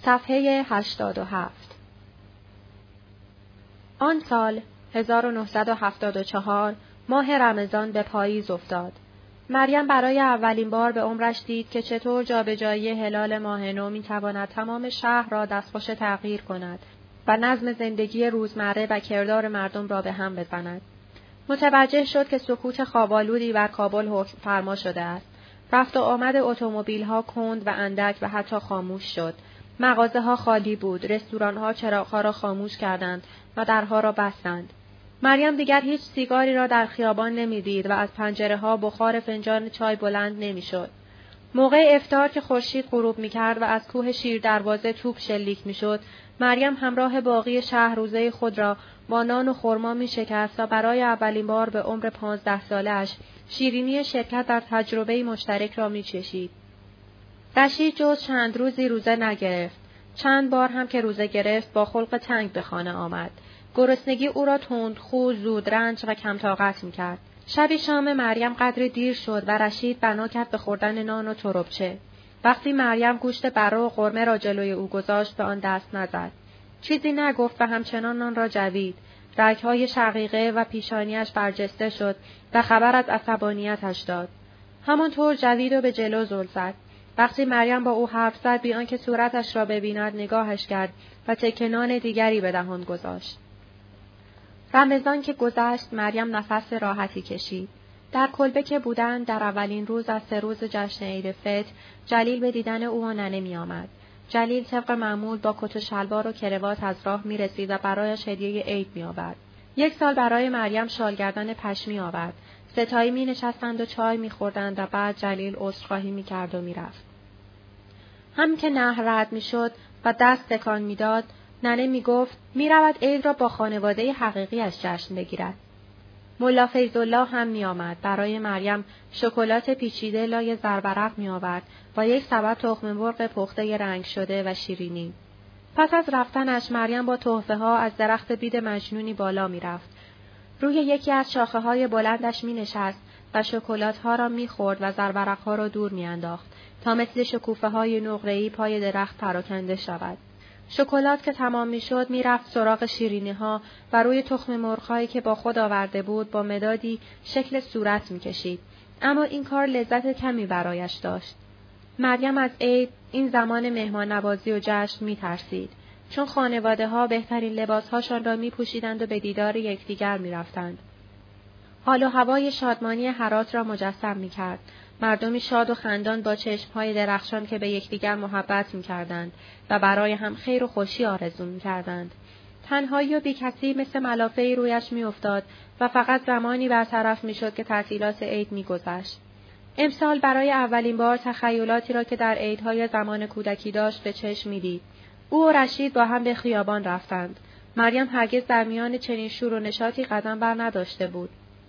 صفحه 87. آن سال 1974 ماه رمضان به پاییز افتاد. مریم برای اولین بار به عمرش دید که چطور جابجایی هلال ماه نو می‌تواند تمام شهر را دستخوش تغییر کند و نظم زندگی روزمره و کردار مردم را به هم بزند. متوجه شد که سکوت خواب‌آلودی بر کابل حکم فرما شده است. رفت و آمد اتومبیل‌ها کند و اندک و حتی خاموش شد. مغازه‌ها خالی بود، رستوران‌ها چراغ‌ها را خاموش کردند و درها را بستند. مریم دیگر هیچ سیگاری را در خیابان نمی‌دید و از پنجره‌ها بخار فنجان چای بلند نمی‌شد. موقع افطار که خورشید غروب می‌کرد و از کوه شیر دروازه توپ شلیک می‌شد، مریم همراه باقی شهر روزه خود را با نان و خرما می‌شکست و برای اولین بار به عمر 15 ساله‌اش شیرینی شرکت در تجربه مشترک را می‌چشید. رشید جز چند روزی روزه نگرفت. چند بار هم که روزه گرفت با خلق تنگ به خانه آمد. گرسنگی او را تندخو، زودرنج و کم طاقت می‌کرد. شبی شام مریم قدری دیر شد و رشید بنا کرد به خوردن نان و تربچه. وقتی مریم گوشت بره و قرمه را جلوی او گذاشت به آن دست نزد. چیزی نگفت و همچنان نان را جوید. رگ‌های شقیقه و پیشانیش برجسته شد و خبر از عصبانیتش داد. همانطور جوید و به جلو زل زد. وقتی مریم با او حرف زد بی آنکه صورتش را ببیند نگاهش کرد و تکه نان دیگری به دهان گذاشت. رمضان که گذشت مریم نفس راحتی کشید. در کلبه که بودند در اولین روز از 3 روز جشن عید فطر جلیل به دیدن او و ننه می آمد. جلیل طبق معمول با کت و شلوار و کراوات از راه می رسید و برایش هدیه عید می آورد. 1 سال برای مریم شالگردن پشمی آورد. ستایی می نشستند و چای می خوردند و بعد جلیل عذرخواهی می کرد و می رفت. همین که نهر رد می شد و دست تکان می داد، ننه می گفت می رود عید را با خانواده حقیقیش جشن بگیرد. ملا فیض‌الله هم می آمد. برای مریم شکلات پیچیده لای زرورق می آورد و 1 سبد تخم مرغ پخته رنگ شده و شیرینی. پس از رفتنش مریم با تحفه ها از درخت بید مجنونی بالا می رفت. روی یکی از شاخه های بلندش می نشست و شکلات ها را می خورد و زرورق ها را دور می انداخت تا مثل شکوفه های نقره‌ای پای درخت پراکنده شود. شکلات که تمام می شد می رفت سراغ شیرینی ها و روی تخم مرغ‌هایی که با خود آورده بود با مدادی شکل صورت می کشید. اما این کار لذت کمی برایش داشت. مریم از عید، این زمان مهمان نوازی و جشن می ترسید. چون خانواده ها بهترین لباس هاشان را می پوشیدند و به دیدار یکدیگر می رفتند. حال و هوای شادمانی هرات را مجسم می کرد. مردمی شاد و خندان با چشمهای درخشان که به یکدیگر محبت می کردند و برای هم خیر و خوشی آرزو می کردند. تنهایی و بیکسی مثل ملافه‌ای رویش می افتاد و فقط زمانی برطرف می شد که تعطیلات عید می گذشت. امسال برای اولین بار تخیلاتی را که در عیدهای زمان کودکی داشت به چشم می دید. او و رشید با هم به خیابان رفتند. مریم هرگز در میان چنین شور و نشاطی قدم بر نداشته بود.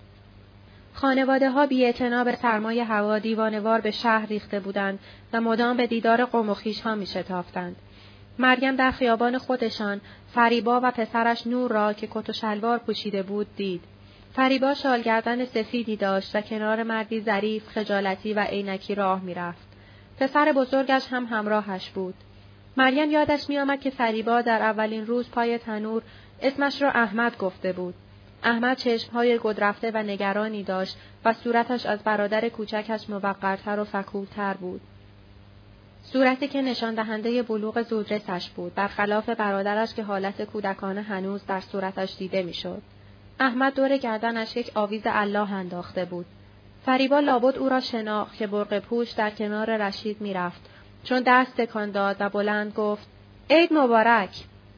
خانواده ها بی‌اعتنا به سرمای هوا دیوانه‌وار به شهر ریخته بودند و مدام به دیدار قوم و خویش‌ها می‌شتافتند. مریم در خیابان خودشان فریبا و پسرش نور را که کت و شلوار پوشیده بود دید. فریبا شالگردن سفیدی داشت و کنار مردی ظریف، خجالتی و عینکی راه می‌رفت. پسر بزرگش هم همراهش بود. مریم یادش می‌آمد که فریبا در اولین روز پای تنور اسمش را احمد گفته بود. احمد چشمهای گدرفته و نگرانی داشت و صورتش از برادر کوچکش موقرتر و فکورتر بود. صورتی که نشان دهنده بلوغ زودرسش بود، برخلاف برادرش که حالت کودکانه هنوز در صورتش دیده میشد. احمد دور گردنش یک آویز الله انداخته بود. فریبا لابد او را شناخت که برق پوش در کنار رشید میرفت، چون دست تکان داد و بلند گفت: عید مبارک!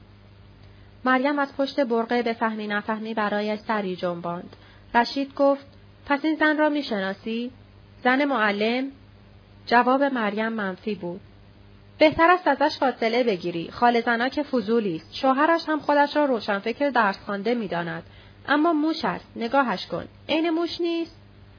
مریم از پشت برقه به فهمی نفهمی برایش سری جنباند. رشید گفت: پس این زن را میشناسی؟ زن معلم؟ جواب مریم منفی بود. بهتر است ازش فاصله بگیری. خاله زنا که فضولی است. شوهرش هم خودش را روشنفکر درس خوانده می‌داند. اما موش است. نگاهش کن. عین موش نیست؟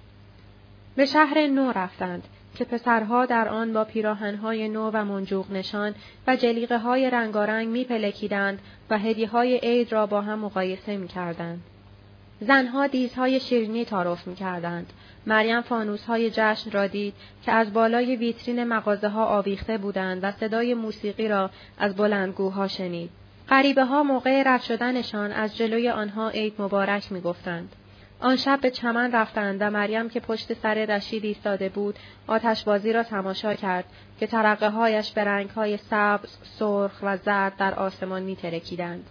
به شهر نو رفتند که پسرها در آن با پیراهن‌های نو و منجوق نشان و جلیقه‌های رنگارنگ می‌پلکیدند و هدیه‌های عید را با هم مقایسه می‌کردند. زنها دیزهای شیرینی تعارف می‌کردند. مریم فانوس‌های جشن را دید که از بالای ویترین مغازه‌ها آویخته بودند و صدای موسیقی را از بلندگوها شنید. غریبه‌ها موقع رد شدنشان از جلوی آنها عید مبارک می‌گفتند. آن شب به چمن رفتند و مریم که پشت سر رشید ایستاده بود، آتشبازی را تماشا کرد که ترقه‌هایش به رنگ‌های سبز، سرخ و زرد در آسمان می‌ترکیدند.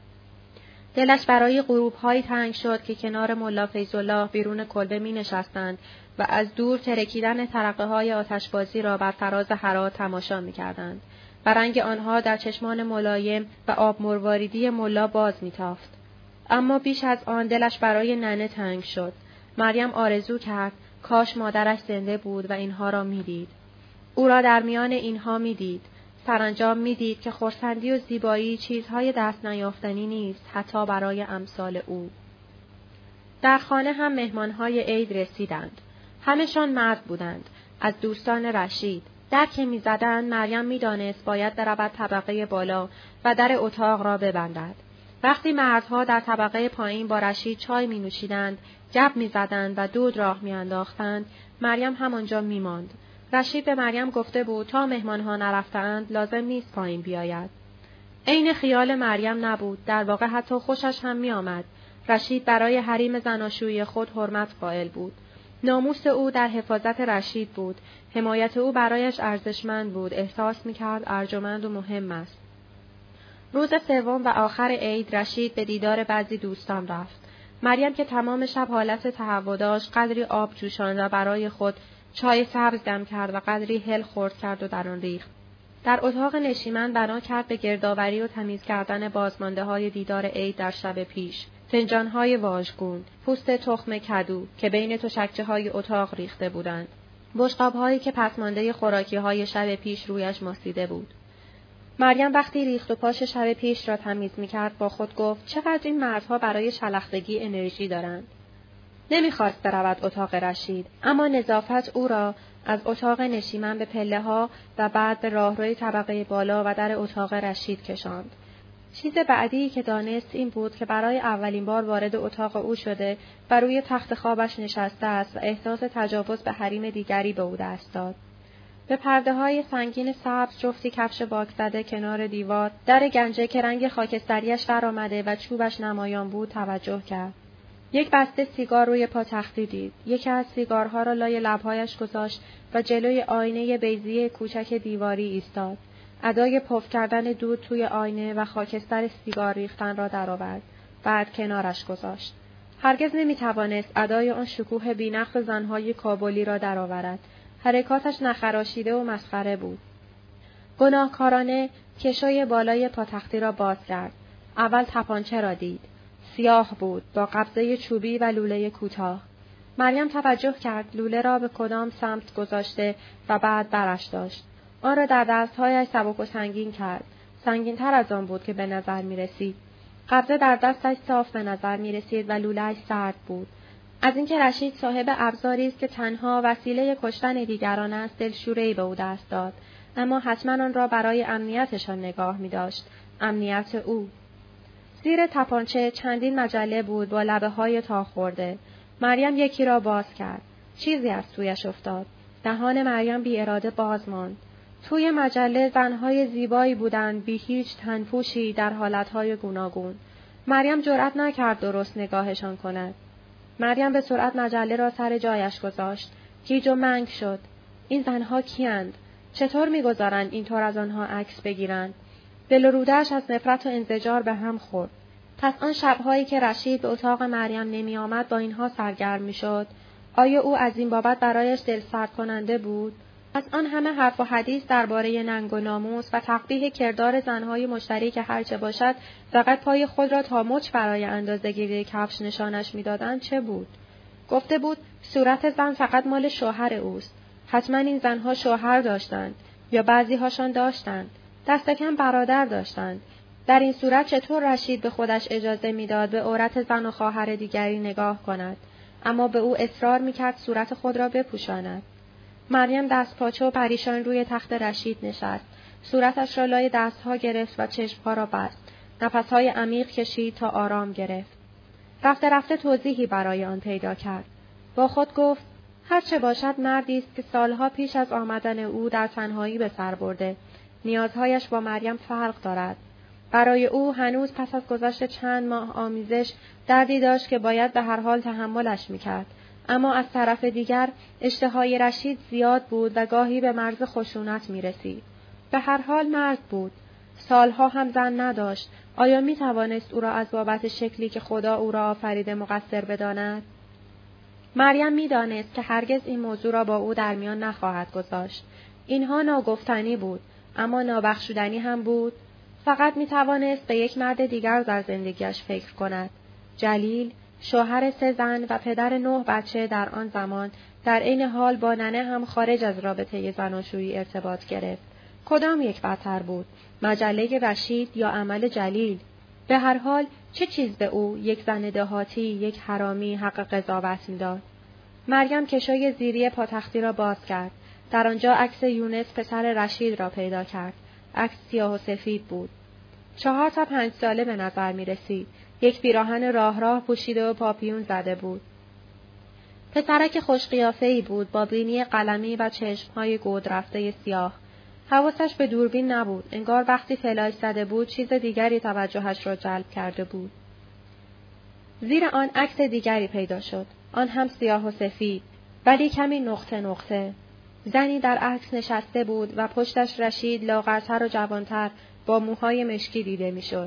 دلش برای غروب‌هایی تنگ شد که کنار ملا فیض‌الله بیرون کلبه می‌نشستند و از دور ترکیدن ترقه‌های آتشبازی را بر فراز هرات تماشا می‌کردند و رنگ آنها در چشمان ملایم و آب مرواریدی ملا باز می‌تافت. اما بیش از آن دلش برای ننه تنگ شد. مریم آرزو کرد کاش مادرش زنده بود و اینها را می‌دید. او را در میان اینها می‌دید. سرانجام می‌دید که خرسندی و زیبایی چیزهای دست نیافتنی نیست، حتی برای امثال او. در خانه هم مهمانهای عید رسیدند. همه‌شان مرد بودند، از دوستان رشید. در که می‌زدند مریم می‌دانست باید برود طبقه بالا و در اتاق را ببندد. وقتی مردها در طبقه پایین با رشید چای می‌نوشیدند، گپ می‌زدند و دود راه می‌انداختند، مریم همانجا می‌ماند. رشید به مریم گفته بود تا مهمانها نرفتند لازم نیست پایین بیاید. عین خیال مریم نبود، در واقع حتی خوشش هم می‌آمد. رشید برای حریم زناشویی خود حرمت قائل بود. ناموس او در حفاظت رشید بود، حمایت او برایش ارزشمند بود، احساس می‌کرد ارجمند و مهم است. روز سوم و آخر عید رشید به دیدار بعضی دوستان رفت. مریم که تمام شب حالت تهوع داشت، قدری آب جوشاند و برای خود چای سبز دم کرد و قدری هل خرد کرد و در آن ریخت. در اتاق نشیمن بنا کرد به گردآوری و تمیز کردن بازمانده‌های دیدار عید در شب پیش. فنجان‌های واژگون، پوست تخم کدو که بین تشکچه‌های اتاق ریخته بودند. بشقاب‌هایی که پسمانده خوراکی‌های شب پیش رویش ماسیده بود. مریم وقتی ریخت و پاش شب پیش را تمیز می‌کرد با خود گفت چقدر این مردها برای شلختگی انرژی دارند. نمی‌خواست برود اتاق رشید، اما نظافت او را از اتاق نشیمن به پله‌ها و بعد به راهروی طبقه بالا و در اتاق رشید کشاند. چیز بعدی که دانست این بود که برای اولین بار وارد اتاق او شده و روی تخت خوابش نشسته است و احساس تجاوز به حریم دیگری به او دست داد. به پرده‌های سنگین سبز جفتی کفش باک زده کنار دیوار، در گنجه که رنگ خاکستریش برآمده و چوبش نمایان بود توجه کرد. یک بسته سیگار روی پاتختی دید. یکی از سیگارها را لای لب‌هایش گذاشت و جلوی آینه بیضی کوچک دیواری ایستاد. ادای پف کردن دود توی آینه و خاکستر سیگار ریختن را درآورد. بعد کنارش گذاشت. هرگز نمی‌توانست ادای آن شکوه بی‌نقص زن‌های کابلی را درآورد. حرکاتش نخراشیده و مسخره بود. گناهکارانه کشوی بالای پاتختی را باز کرد. اول تپانچه را دید. سیاه بود با قبضه چوبی و لوله کوتاه. مریم توجه کرد لوله را به کدام سمت گذاشته و بعد برش داشت. آن را در دستهایش سبک و سنگین کرد. سنگین‌تر از آن بود که به نظر می رسید. قبضه در دستش صاف به نظر می رسید و لوله‌اش سرد بود. از اینکه رشید صاحب ابزاری است که تنها وسیله کشتن دیگران است دلشوره‌ای به او دست داد، اما حتما آن را برای امنیتشان نگاه می داشت. امنیت او. زیر تپانچه چندین مجله بود با لبه‌های تا خورده. مریم یکی را باز کرد. چیزی از تویش افتاد. دهان مریم بی اراده باز ماند. توی مجله زنهای زیبایی بودند بی هیچ تنپوشی در حالتهای گوناگون. مریم جرأت نکرد درست نگاهشان کند. مریم به سرعت مجله را سر جایش گذاشت. گیج و منگ شد. این زنها کیند؟ چطور می‌گذارند اینطور از آنها عکس بگیرند؟ دل و روده‌اش از نفرت و انزجار به هم خورد. پس آن شب‌هایی که رشید به اتاق مریم نمی‌آمد با اینها سرگرم می‌شد، آیا او از این بابت برایش دلسرد کننده بود؟ از آن همه حرف و حدیث درباره ننگ و ناموس و تقبیح کردار زنهای مشتری که هرچه باشد فقط پای خود را تا مچ برای اندازه‌گیری کفش نشانش می‌دادند چه بود؟ گفته بود صورت زن فقط مال شوهر اوست. حتما این زنها شوهر داشتند یا بعضی‌هاشان داشتند. دست کم برادر داشتند. در این صورت چطور رشید به خودش اجازه می‌داد به عورت زن و خواهر دیگری نگاه کند، اما به او اصرار می‌کرد صورت خود را بپوشاند؟ مریم دست پاچه و پریشان روی تخت رشید نشست. صورتش را لای دستها گرفت و چشمها را بست. نفسهای عمیق کشید تا آرام گرفت. رفته رفته توضیحی برای آن پیدا کرد. با خود گفت هرچه باشد مردی است که سالها پیش از آمدن او در تنهایی به سر برده. نیازهایش با مریم فرق دارد. برای او هنوز پس از گذشت چند ماه آمیزش دردی داشت که باید به هر حال تحملش میکرد. اما از طرف دیگر اشتهای رشید زیاد بود و گاهی به مرز خشونت میرسید. به هر حال مرد بود. سالها هم زن نداشت. آیا میتوانست او را از بابت شکلی که خدا او را آفریده مقصر بداند؟ مریم میدانست که هرگز این موضوع را با او در میان نخواهد گذاشت. اینها ناگفتنی بود، اما نابخشودنی هم بود. فقط میتوانست به یک مرد دیگر در زندگیش فکر کند. جلیل، شوهر 3 زن و پدر 9 بچه در آن زمان، در عین حال با ننه هم خارج از رابطه زناشویی ارتباط گرفت. کدام یک بدتر بود؟ مجله رشید یا عمل جلیل؟ به هر حال چه چیز به او، یک زن دهاتی، یک حرامی، حق قضاوت می‌داد؟ مریم کشوی زیری پاتختی را باز کرد. در آنجا عکس یونس پسر رشید را پیدا کرد. عکس سیاه و سفید بود. 4 تا 5 ساله به نظر می رسید. یک پیراهن راه پوشیده و پاپیون زده بود. پسرک خوش قیافه‌ای بود با بینی قلمی و چشم‌های گود رفته سیاه. حواسش به دوربین نبود. انگار وقتی فلاش زده بود چیز دیگری توجهش را جلب کرده بود. زیر آن عکس دیگری پیدا شد. آن هم سیاه و سفید، ولی کمی نقطه نقطه. زنی در عکس نشسته بود و پشتش رشید لاغرتر و جوانتر با موهای مشکی دیده میشد.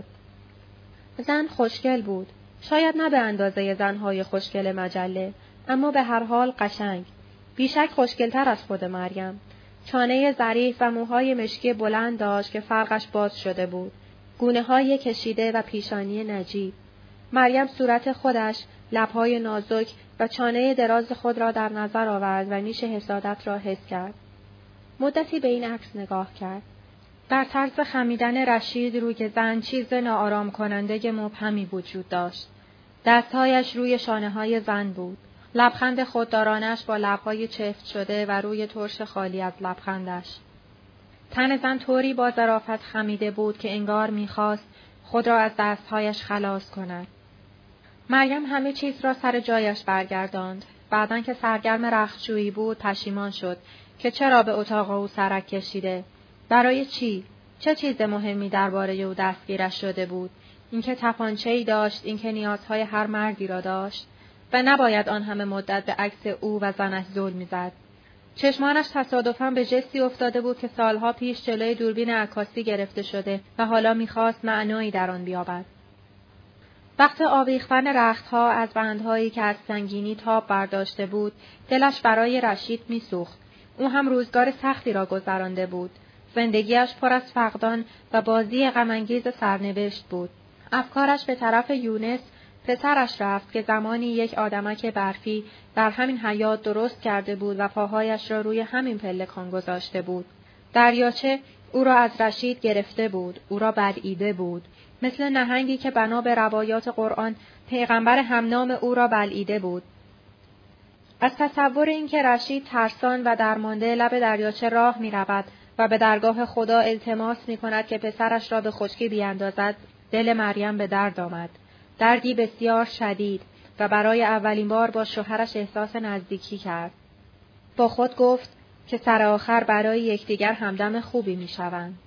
زن خوشگل بود. شاید نه به اندازه زنهای خوشگل مجله، اما به هر حال قشنگ. بیشک خوشگلتر از خود مریم. چانه ظریف و موهای مشکی بلند داشت که فرقش باز شده بود. گونه‌های کشیده و پیشانی نجیب. مریم صورت خودش، لب‌های نازک و چانه دراز خود را در نظر آورد و نیش حسادت را حس کرد. مدتی به این عکس نگاه کرد. در طرز خمیدن رشید روی زن چیز ناآرام کننده مبهمی وجود داشت. دستهایش روی شانه‌های زن بود. لبخند خوددارانش با لب‌های چفت شده و روی ترش خالی از لبخندش. تن زن طوری با ظرافت خمیده بود که انگار می‌خواست خود را از دستهایش خلاص کند. مریم همه چیز را سر جایش برگرداند. بعدن که سرگرم رختجویی بود پشیمان شد که چرا به اتاق او سرک کشیده. برای چی؟ چه چیز مهمی درباره او دستگیرش شده بود؟ اینکه تپانچه‌ای داشت، اینکه نیازهای هر مردی را داشت و نباید آن همه مدت به عکس او و زنش ظلم می‌زد. چشمانش تصادفاً به جستی افتاده بود که سالها پیش جلوی دوربین عکاسی گرفته شده و حالا می‌خواست معنایی در آن بیابد. وقت آویختن رختها از بندهایی که از سنگینی تاب برداشته بود، دلش برای رشید می‌سوخت. او هم روزگار سختی را گذرانده بود. زندگیش پر از فقدان و بازی غم‌انگیز سرنوشت بود. افکارش به طرف یونس، پسرش رفت که زمانی یک آدمک برفی در همین حیاط درست کرده بود و پاهایش را روی همین پلکان گذاشته بود. دریاچه او را از رشید گرفته بود، او را بلعیده بود. مثل نهنگی که بنا به روایات قرآن پیغمبر همنام او را بلعیده بود. از تصور اینکه رشید ترسان و درمانده لب دریاچه راه می رود و به درگاه خدا التماس می کند که پسرش را به خشکی بیاندازد، دل مریم به درد آمد. دردی بسیار شدید و برای اولین بار با شوهرش احساس نزدیکی کرد. با خود گفت که سر آخر برای یکدیگر همدم خوبی می شوند.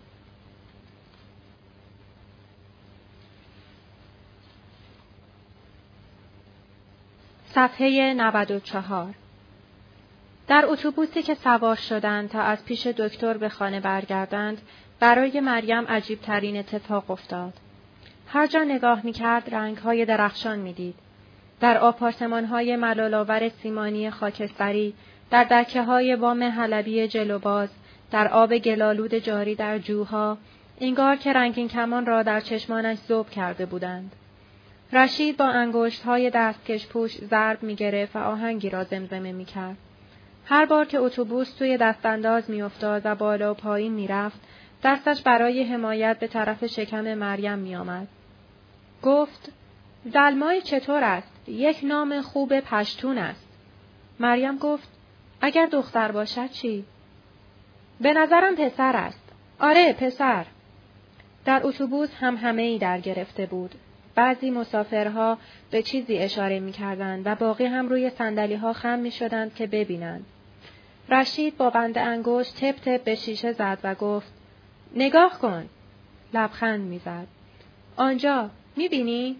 صفحه 94. در اتوبوسی که سوار شدند تا از پیش دکتر به خانه برگردند، برای مریم عجیب ترین اتفاق افتاد. هر جا نگاه می‌کرد رنگ‌های درخشان می‌دید. در آپارتمان‌های ملال‌آور سیمانی خاکستری، در دکه‌های بام حلبی جلوباز، در آب گلالود جاری در جوها، انگار که رنگین کمان را در چشمانش ذوب کرده بودند. رشید با انگشت‌های دستکش پوش ضرب می‌گرفت و آهنگی را زمزمه می‌کرد. هر بار که اتوبوس توی دستانداز می‌افتاد و بالا و پایین می‌رفت، دستش برای حمایت به طرف شکم مریم می‌آمد. گفت: زلمای چطور است؟ یک نام خوب پشتون است. مریم گفت: اگر دختر باشد چی؟ به نظرم پسر است. آره، پسر. در اتوبوس همهمه‌ای در گرفته بود. بعضی مسافرها به چیزی اشاره می‌کردند و باقی هم روی صندلی‌ها خم می‌شدند که ببینند. رشید با بند انگشت تپ تپ به شیشه زد و گفت: نگاه کن. لبخند می‌زد. آنجا، می‌بینی؟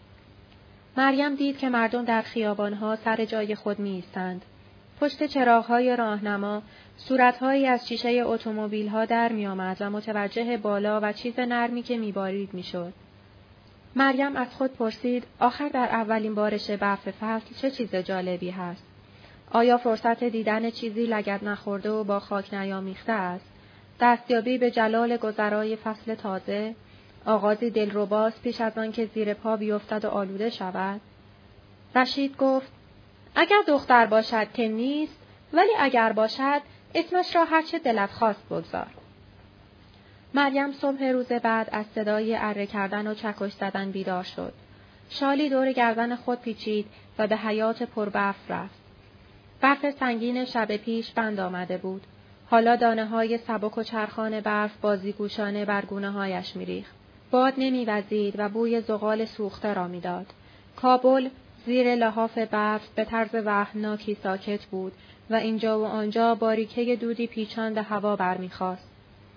مریم دید که مردم در خیابان‌ها سر جای خود می‌ایستند. پشت چراغ‌های راهنما، صورت‌هایی از شیشه اتومبیل‌ها در می‌آمد و متوجه بالا و چیز نرمی که می‌بارید می‌شد. مریم از خود پرسید: آخر در اولین بارش برف فصل چه چیز جالبی هست؟ آیا فرصت دیدن چیزی لگد نخورده و با خاک نیامیخته است؟ دستیابی به جلال گذرای فصل تازه؟ آغازی دلرباست پیش از آن که زیر پا بیفتد و آلوده شود؟ رشید گفت: اگر دختر باشد که نیست، ولی اگر باشد اسمش را هرچه دلت خواست بگذار. مریم صبح روز بعد از صدای اره کردن و چکش زدن بیدار شد. شالی دور گردن خود پیچید و به حیاط پربرف رفت. برف سنگین شب پیش بند آمده بود. حالا دانه‌های سبک و چرخان برف بازیگوشانه بر گونه‌هایش می‌ریخت. باد نمی‌وزید و بوی زغال سوخته را می‌داد. کابل زیر لحاف برف به طرز وحشتناکی ساکت بود و اینجا و آنجا باریکه دودی پیچان به هوا برمی‌خاست.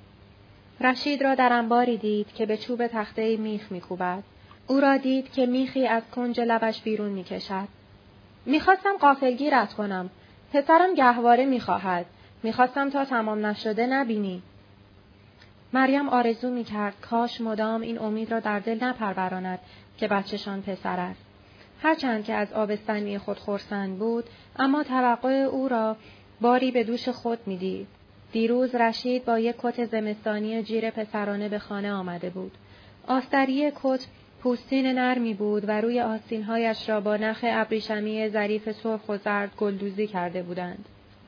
رشید را در انباری دید که به چوب تخته میخ می‌کوبد. او را دید که میخی از کنج لبش بیرون می‌کشد. می‌خواستم غافلگیرت کنم. پسرم گهواره می‌خواهد. می‌خواستم تا تمام نشده نبینی. مریم آرزو می‌کرد کاش مدام این امید را در دل نپروراند که بچه‌شان پسر است. هرچند که از آبستنی خود خرسند بود، اما توقع او را باری به دوش خود می‌دید. دیروز رشید با یک کت زمستانی جیر پسرانه به خانه آمده بود. آستری کت پوستین نرمی بود و روی آستین‌هایش را با نخ ابریشمی ظریف سرخ و زرد گلدوزی کرده بودند.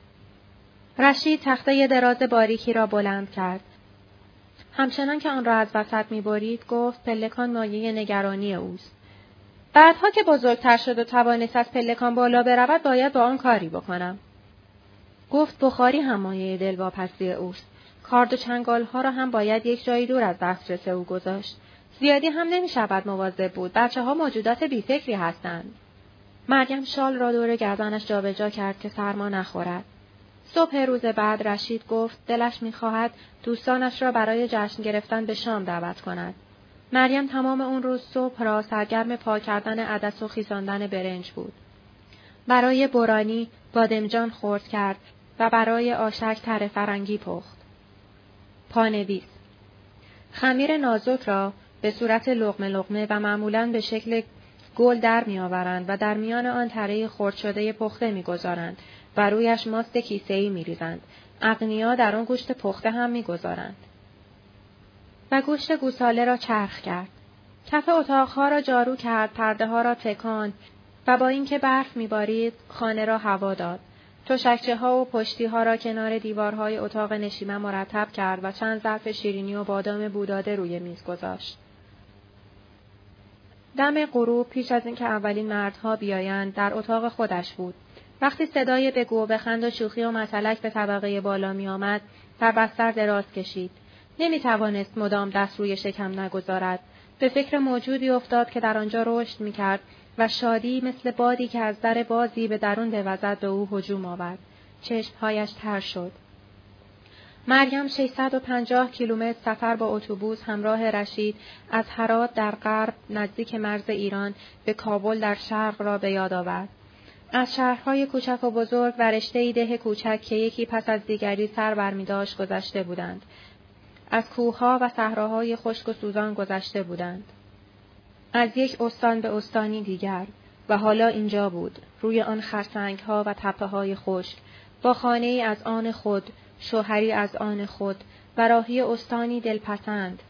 رشید تخته دراز باریکی را بلند کرد. همچنان که آن را از وسط می‌برید گفت پلکان مایه نگرانی اوست. بعدها که بزرگتر شد و توانست از پلکان بالا برود باید با آن کاری بکنم. گفت بخاری هم مایه دلواپسی اوست. کارد و چنگال‌ها را هم باید یک جایی دور از دسترس او گذاشت. زیادی هم نمی‌شود مواظب بود. بچه‌ها موجودات بی‌فکری هستند. مریم شال را دور گردنش جابجا کرد که سرما نخورد. صبح روز بعد رشید گفت دلش می‌خواهد دوستانش را برای جشن گرفتن به شام دعوت کند. مریم تمام اون روز صبح را سرگرم پاک کردن عدس و خیساندن برنج بود. برای برانی بادمجان خرد کرد و برای آشک تره فرنگی پخت. پانویس: خمیر نازک را به صورت لقمه لقمه و معمولاً به شکل گل در می‌آورند و در میان آن تره خرد شده پخته می‌گذارند و رویش ماست کیسه‌ای می‌ریزند. اغنیا در آن گوشت پخته هم می‌گذارند. و گوشت گوساله را چرخ کرد. کف اتاقها را جارو کرد، پرده‌ها را تکاند و با اینکه برف می‌بارید خانه را هوا داد. تشکچه‌ها و پشتی‌ها را کنار دیوارهای اتاق نشیمن مرتب کرد و چند ظرف شیرینی و بادام بوداده روی میز گذاشت. دم غروب پیش از اینکه اولین مردها بیایند در اتاق خودش بود. وقتی صدای بگو و بخند و شوخی و متلک به طبقه بالا می‌آمد، در بستر دراز کشید. نمی‌توانست مدام دست روی شکم نگذارد. به فکر موجودی افتاد که در آنجا رشد می‌کرد و شادی مثل بادی که از در بازی به درون دوزد به او هجوم آورد. چشمهایش تر شد. مریم 650 کیلومتر سفر با اتوبوس همراه رشید از هرات در غرب نزدیک مرز ایران به کابل در شرق را به یاد آورد. از شهرهای کوچک و بزرگ و رشته‌ای ده کوچک که یکی پس از دیگری سر برمی‌داشت گذشته بودند. از کوه‌ها و صحراهای خشک و سوزان گذشته بودند. از یک استان به استانی دیگر و حالا اینجا بود، روی آن خرسنگ‌ها و تپه‌های خشک، با خانه‌ای از آن خود، شوهری از آن خود و راهی استانی دلپسند.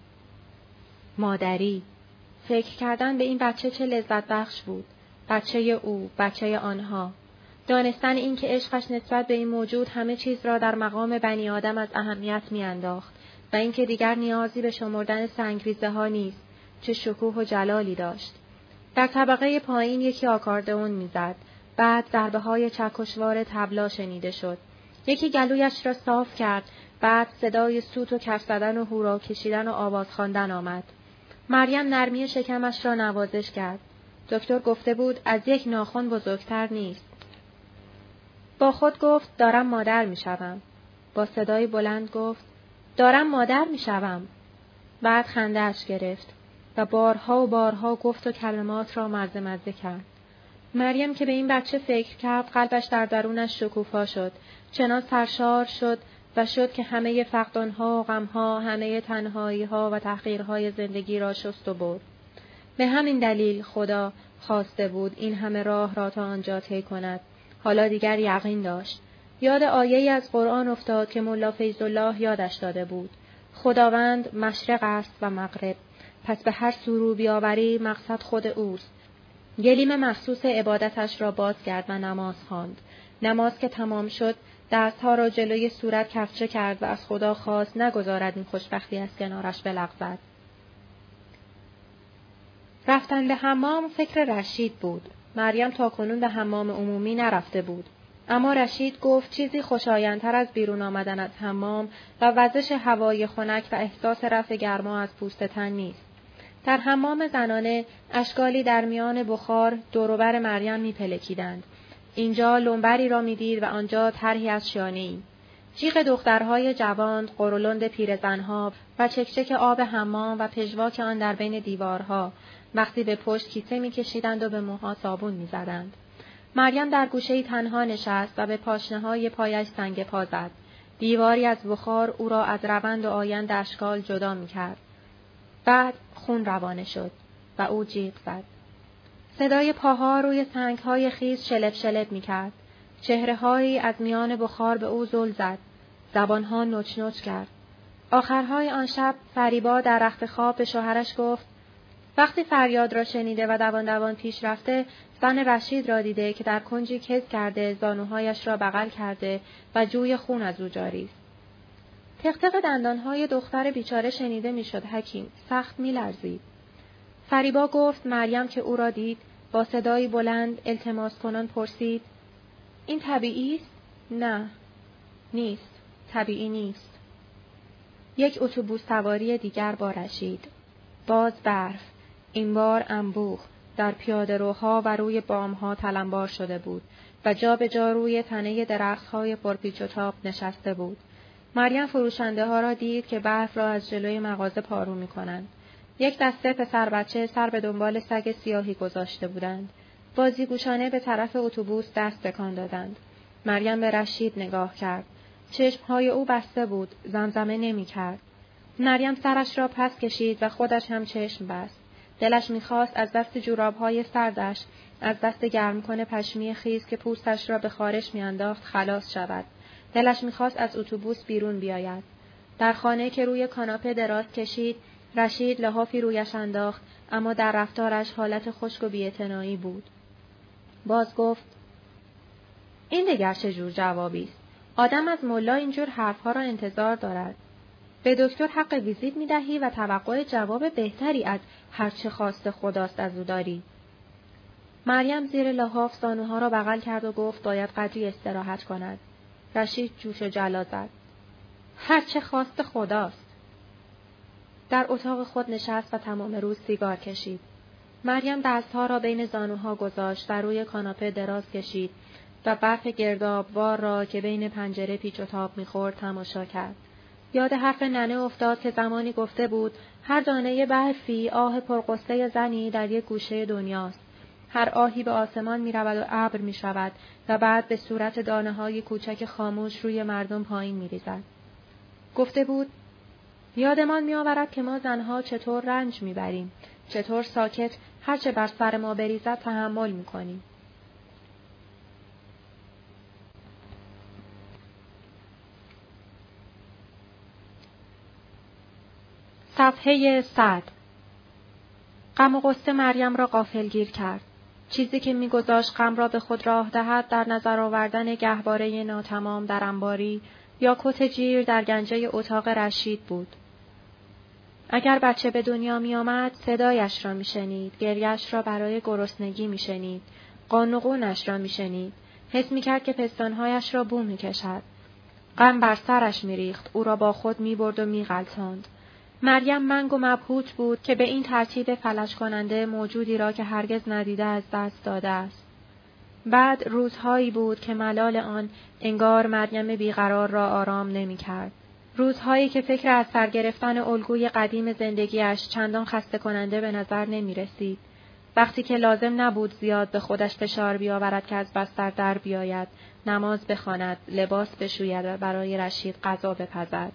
مادری. فکر کردن به این بچه چه لذت بخش بود. بچه او، بچه آنها. دانستن این که عشقش نسبت به این موجود همه چیز را در مقام بنی آدم از اهمیت می‌انداخت و اینکه دیگر نیازی به شمردن سنگریزه‌ها نیست. چه شکوه و جلالی داشت. در طبقه پایین یکی آکاردئون می‌زد. بعد ضربه‌های چکشوار طبلا شنیده شد. یکی گلویش را صاف کرد. بعد صدای سوت و کف زدن و هورا کشیدن و آواز خواندن آمد. مریم نرمی شکمش را نوازش کرد. دکتر گفته بود از یک ناخن بزرگتر نیست. با خود گفت دارم مادر می شوم. با صدای بلند گفت دارم مادر می شوم. بعد خنده‌اش گرفت و بارها و بارها گفت و کلمات را مزه مزه کرد. مریم که به این بچه فکر کرد قلبش در درونش شکوفا شد. چنان سرشار شد و شد که همه فقدانها و غمها، همه تنهاییها و تحقیرهای زندگی را شست و برد. به همین دلیل خدا خواسته بود این همه راه را تا آنجا طی کند. حالا دیگر یقین داشت. یاد آیه‌ای از قرآن افتاد که ملا فیض‌الله یادش داده بود. خداوند مشرق است و مغرب. پس به هر سو رو بیاوری مقصد خود اوست. گلیم مخصوص عبادتش را باز کرد و نماز خواند. نماز که تمام شد، دستها را جلوی صورت کفچه کرد و از خدا خواست نگذارد این خوشبختی از کنارش بلغزد. رفتن به حمام فکر رشید بود. مریم تاکنون به حمام عمومی نرفته بود. اما رشید گفت چیزی خوشایندتر از بیرون آمدن از حمام و وزش هوای خنک و احساس رفع گرما از پوست تن نیست. در حمام زنانه اشکالی در میان بخار دور و بر مریم میپلکیدند. اینجا لنبری را میدید و آنجا طرحی از شانه‌ای. جیغ دخترهای جوان، قرولند پیرزنها و چکچک آب حمام و پژواک آن در بین دیوارها، وقتی به پشت کیسه میکشیدند و به موها صابون میزدند. مریم در گوشه‌ای تنها نشست و به پاشنه‌های پایش سنگ پا زد. دیواری از بخار او را از روند و آیند اشکال جدا میکرد. بعد خون روانه شد و او جیغ زد. صدای پاها روی سنگ‌های خیس شلپ شلپ می‌کرد. چهره‌هایی از میان بخار به او زل زد. زبان‌ها نوچ نوچ کرد. آخرهای آن شب فریبا در رخت خواب به شوهرش گفت وقتی فریاد را شنیده و دوان دوان پیش رفته، زن رشید را دیده که در کنجی کز کرده، زانوهایش را بغل کرده و جوی خون از او جاری است. تق دندانهای دختر بیچاره شنیده میشد حکیم، سخت می‌لرزید. فریبا گفت مریم که او را دید، با صدایی بلند التماس کنان پرسید این طبیعی است؟ نه، نیست، طبیعی نیست. یک اتوبوس سواری دیگر با رشید. باز برف، این بار انبوه، در پیاده‌روها و روی بام‌ها تلمبار شده بود و جا به جا روی تنه درخت‌های پرپیچ و تاب نشسته بود. مریم فروشنده ها را دید که برف را از جلوی مغازه پارو می کنند. یک دسته پسر بچه سر به دنبال سگ سیاهی گذاشته بودند. بازیگوشانه به طرف اتوبوس دست تکان دادند. مریم به رشید نگاه کرد. چشمهای او بسته بود، زمزمه نمی کرد. مریم سرش را پس کشید و خودش هم چشم بست. دلش می‌خواست از دست جوراب‌های سردش، از دست گرمکن پشمی خیس که پوستش را به خارش می‌انداخت خلاص شود. دلش می‌خواست از اتوبوس بیرون بیاید. در خانه که روی کاناپه دراز کشید، رشید لحافی رویش انداخت، اما در رفتارش حالت خشک و بی‌اعتنایی بود. باز گفت: این دیگر چه جور جوابی است؟ آدم از ملا اینجور حرف‌ها را انتظار دارد. به دکتر حق ویزیت می‌دهی و توقع جواب بهتری از هر چه خواست خداست از او داری. مریم زیر لحاف زانوها را بغل کرد و گفت باید قدری استراحت کند. رشید جوش و جلا زد. هر چه خواست خداست. در اتاق خود نشست و تمام روز سیگار کشید. مریم دستها را بین زانوها گذاشت و روی کاناپه دراز کشید و برف گردابوار را که بین پنجره پیچ و تاب می‌خورد تماشا کرد. یاد حرف ننه افتاد که زمانی گفته بود هر دانه برفی آه پرغصه زنی در یک گوشه دنیاست. هر آهی به آسمان می رود و ابر می شود و بعد به صورت دانه های کوچک خاموش روی مردم پایین می ریزد. گفته بود یادمان می آورد که ما زنها چطور رنج می بریم، چطور ساکت هرچه بر سر ما بریزد تحمل می کنیم. صفحه 100. غم و غصه مریم را غافلگیر کرد. چیزی که می‌گذاشت غم را به خود راه دهد در نظر آوردن گهواره ناتمام در انباری یا کت جیر در گنجه اتاق رشید بود. اگر بچه به دنیا می‌آمد صدایش را می‌شنید، گریه‌اش را برای گرسنگی می‌شنید، قان و قونش را می‌شنید، حس می‌کرد که پستان‌هایش را بو می‌کشد. غم بر سرش می‌ریخت، او را با خود می‌برد و می‌غلطاند. مریم منگ و مبهوت بود که به این ترتیب فلج کننده موجودی را که هرگز ندیده از دست داده است. بعد روزهایی بود که ملال آن انگار مریم بیقرار را آرام نمی کرد. روزهایی که فکر از سر گرفتن الگوی قدیم زندگیش چندان خسته کننده به نظر نمی رسید. وقتی که لازم نبود زیاد به خودش فشار بیاورد که از بستر در بیاید، نماز بخواند، لباس بشوید و برای رشید غذا بپزد.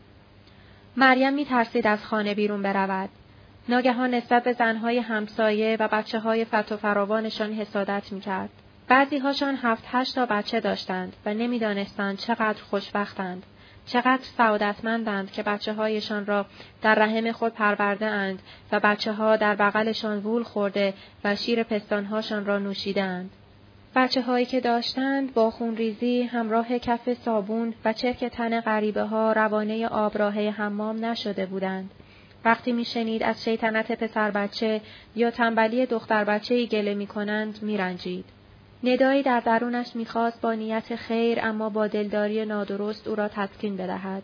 مریم می ترسید از خانه بیرون برود. ناگهان نسبت به زنهای همسایه و بچه‌های فت و فراوانشان حسادت می کرد. بعضی‌هاشان 7-8 تا بچه داشتند و نمی‌دانستند چقدر خوشبختند، چقدر سعادتمندند که بچه‌هایشان را در رحم خود پرورده اند و بچه‌ها در بغلشان وول خورده و شیر پستانهاشان را نوشیدند. بچه‌هایی که داشتند با خونریزی همراه کف صابون و چرک تن غریبه‌ها روانه آبراهه حمام نشده بودند. وقتی می‌شنید از شیطنت پسر بچه یا تنبلی دختر بچه‌ای گله می‌کنند می‌رنجید. ندایی در درونش می‌خواست با نیت خیر اما با دلداری نادرست او را تسکین بدهد.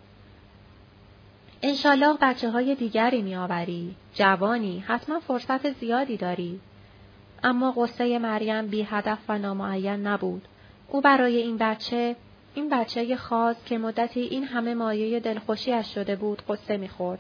انشالله بچه‌های دیگری می‌آوری، جوانی، حتما فرصت زیادی داری. اما غصه مریم بی هدف و نامعین نبود. او برای این بچه خاص که مدتی این همه مایه دلخوشیش شده بود غصه می‌خورد.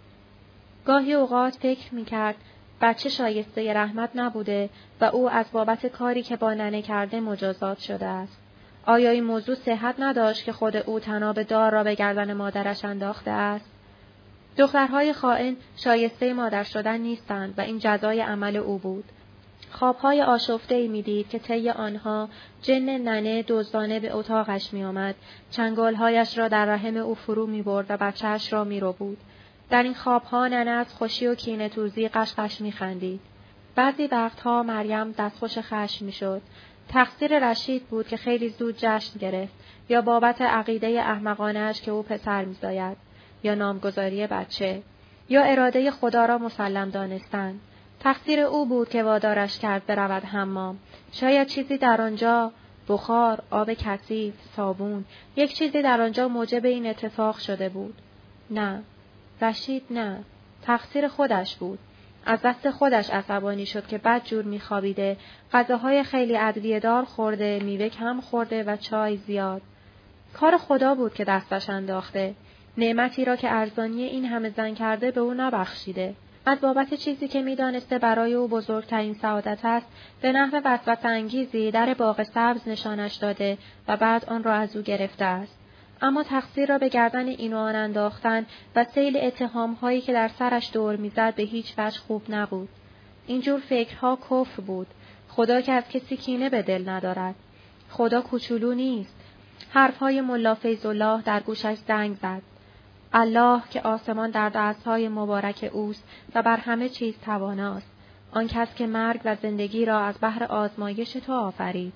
گاهی اوقات فکر می‌کرد بچه شایسته رحمت نبوده و او از بابت کاری که با ننه کرده مجازات شده است. آیا این موضوع صحت نداشت که خود او طناب دار را به گردن مادرش انداخته است؟ دخترهای خائن شایسته مادر شدن نیستند و این جزای عمل او بود. خوابهای آشفته‌ای می‌دید که طی آنها جن ننه دزدانه به اتاقش می‌آمد، چنگالهایش را در رحم او فرو می‌برد و بچه‌اش را می‌ربود. در این خوابها ننه از خوشی و کینه‌توزی قشقش می‌خندید. بعضی وقتها مریم دستخوش خشم می‌شد. تقصیر رشید بود که خیلی زود جشن گرفت، یا بابت عقیده احمقانه‌اش که او پسر می‌زاید، یا نامگذاری بچه، یا اراده خدا را مسلم دانستن. تقصیر او بود که وادارش کرد برود حمام. شاید چیزی در آنجا، بخار، آب کثیف، صابون، یک چیزی در آنجا موجب این اتفاق شده بود. نه، رشید نه. تقصیر خودش بود. از دست خودش عصبانی شد که بدجور میخوابیده، غذاهای خیلی ادویه‌دار خورده، میوه کم خورده و چای زیاد. کار خدا بود که دستش انداخته. نعمتی را که ارزانی این همه زن کرده به او نبخشیده. از بابت چیزی که میدانسته برای او بزرگترین سعادت است، به نحو وسوسه‌انگیزی در باغ سبز نشانش داده و بعد آن را از او گرفته است. اما تقصیر را به گردن این و آن انداختن و سیل اتهام‌هایی که در سرش دور می‌زد به هیچ وجه خوب نبود. اینجور فکرها کفر بود. خدا که از کسی کینه به دل ندارد. خدا کوچولو نیست. حرف‌های ملا فیض‌الله در گوشش زنگ زد. الله که آسمان در دست‌های مبارک اوست و بر همه چیز تواناست. آن کس که مرگ و زندگی را از بهر آزمایش تو آفرید.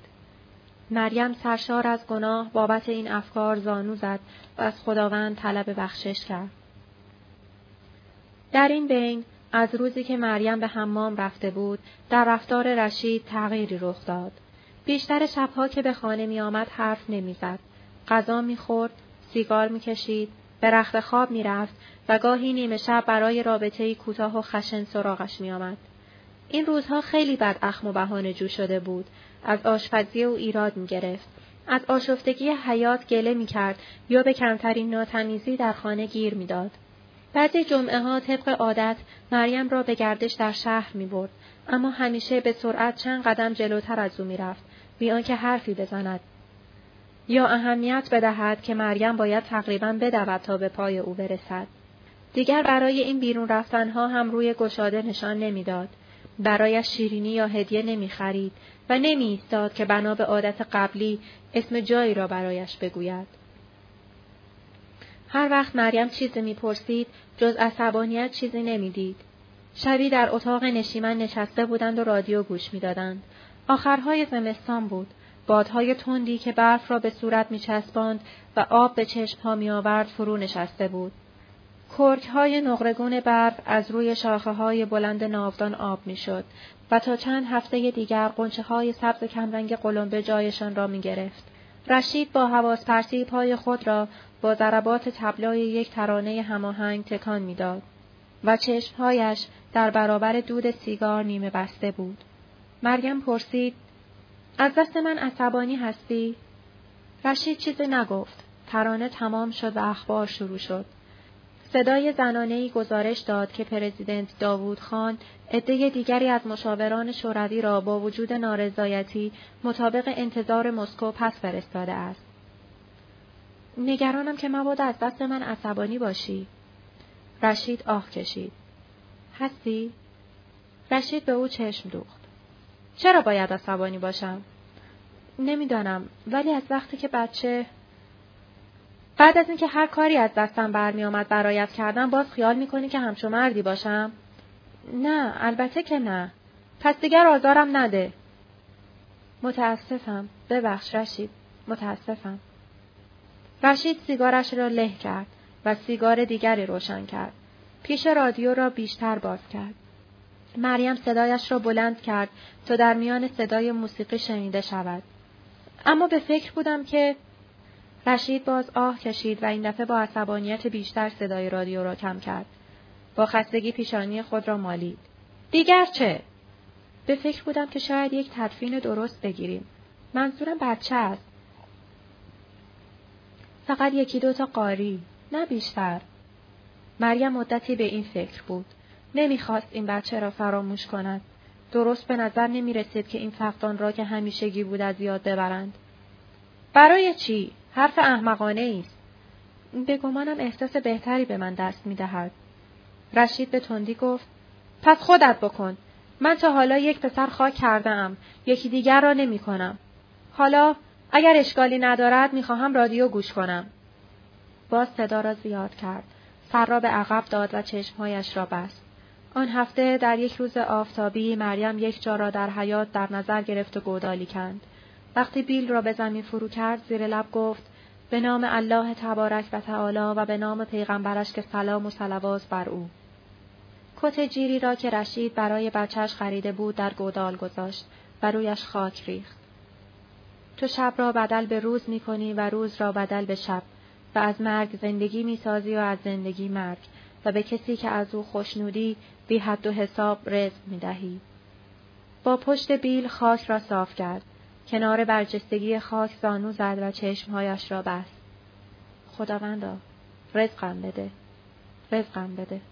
مریم سرشار از گناه بابت این افکار زانو زد و از خداوند طلب بخشش کرد. در این بین، از روزی که مریم به حمام رفته بود، در رفتار رشید تغییری رخ داد. بیشتر شبها که به خانه می آمد حرف نمی زد. غذا می خورد، سیگار می کشید، به رخت خواب می رفت و گاهی نیمه شب برای رابطه‌ای کوتاه و خشن سراغش می آمد. این روزها خیلی بد اخم و بهانه جو شده بود. از آشپزی او ایراد می گرفت. از آشفتگی حیات گله می کرد یا به کمترین ناتمیزی در خانه گیر می داد. بعضی جمعه ها طبق عادت مریم را به گردش در شهر می برد، اما همیشه به سرعت چند قدم جلوتر از او می رفت، بی آنکه حرفی بزند یا اهمیت بدهد که مریم باید تقریباً بدود تا به پای او برسد. دیگر برای این بیرون رفتنها هم روی گشاده نشان نمیداد. برایش شیرینی یا هدیه نمی خرید و نمی ایستاد که بنا به عادت قبلی اسم جایی را برایش بگوید. هر وقت مریم چیزی می پرسید، جز عصبانیت چیزی نمی دید. شبی در اتاق نشیمن نشسته بودند و رادیو گوش می دادند. آخرهای زمستان بود. بادهای تندی که برف را به صورت می چسباند و آب به چشمها می آورد فرو نشسته بود. کرک‌های نقره‌گون برف از روی شاخه‌های بلند ناودان آب می‌شد و تا چند هفته دیگر غنچه‌های سبز کمرنگ قلمبه جایشان را می‌گرفت. رشید با حواس پرسی پای خود را با ضربات طبلای یک ترانه هماهنگ تکان می‌داد و چشمهایش در برابر دود سیگار نیمه بسته بود. مریم پرسید: از دست من عصبانی هستی؟ رشید چیزی نگفت. ترانه تمام شد و اخبار شروع شد. صدای زنانه‌ای گزارش داد که پرزیدنت داوود خان عده دیگری از مشاوران شوروی را با وجود نارضایتی مطابق انتظار مسکو پس فرستاده است. نگرانم که مبادا از دست من عصبانی باشی. رشید آه کشید. هستی؟ رشید به او چشم دوخت. چرا باید عصبانی باشم؟ نمیدانم، ولی از وقتی که بعد از اینکه هر کاری از دستم برمی آمد برایت کردم باز خیال میکنی که همچو مردی باشم؟ نه، البته که نه. پس دیگر آزارم نده. متاسفم. ببخش رشید. متاسفم. رشید سیگارش را له کرد و سیگار دیگری روشن کرد. پیش رادیو را بیشتر باز کرد. مریم صدایش را بلند کرد تا در میان صدای موسیقی شنیده شود. اما به فکر بودم که... رشید باز آه کشید و این دفعه با عصبانیت بیشتر صدای رادیو را کم کرد. با خستگی پیشانی خود را مالید. دیگر چه؟ به فکر بودم که شاید یک تدفین درست بگیریم. منظورم بچه است. فقط 1-2 تا قاری، نه بیشتر. مریم مدتی به این فکر بود. نمیخواست این بچه را فراموش کند. درست به نظر نمی رسید که این فقدان را که همیشگی بود از یاد ببرند. برای چی؟ حرف احمقانه است. به گمانم احساس بهتری به من دست می دهد. رشید به تندی گفت: پس خودت بکن. من تا حالا یک پسر خاک کردم. یکی دیگر را نمی کنم. حالا اگر اشکالی ندارد می خواهم رادیو گوش کنم. باز صدا را زیاد کرد. سر را به عقب داد و چشمهایش را بست. آن هفته در یک روز آفتابی مریم یک جا را در حیاط در نظر گرفت و گودالی کند. وقتی بیل را به زمین فرو کرد زیر لب گفت: به نام الله تبارک و تعالی و به نام پیغمبرش که سلام و صلوات بر او. کت جیری را که رشید برای بچهش خریده بود در گودال گذاشت و رویش خاک ریخت. تو شب را بدل به روز می کنی و روز را بدل به شب و از مرگ زندگی می سازی و از زندگی مرگ و به کسی که از او خوشنودی بی حد و حساب رزق می دهی. با پشت بیل خاک را صاف کرد. کنار برجستگی خاک زانو زد و چشمهایش را بست. خداوندا، رزقم بده. رزقم بده.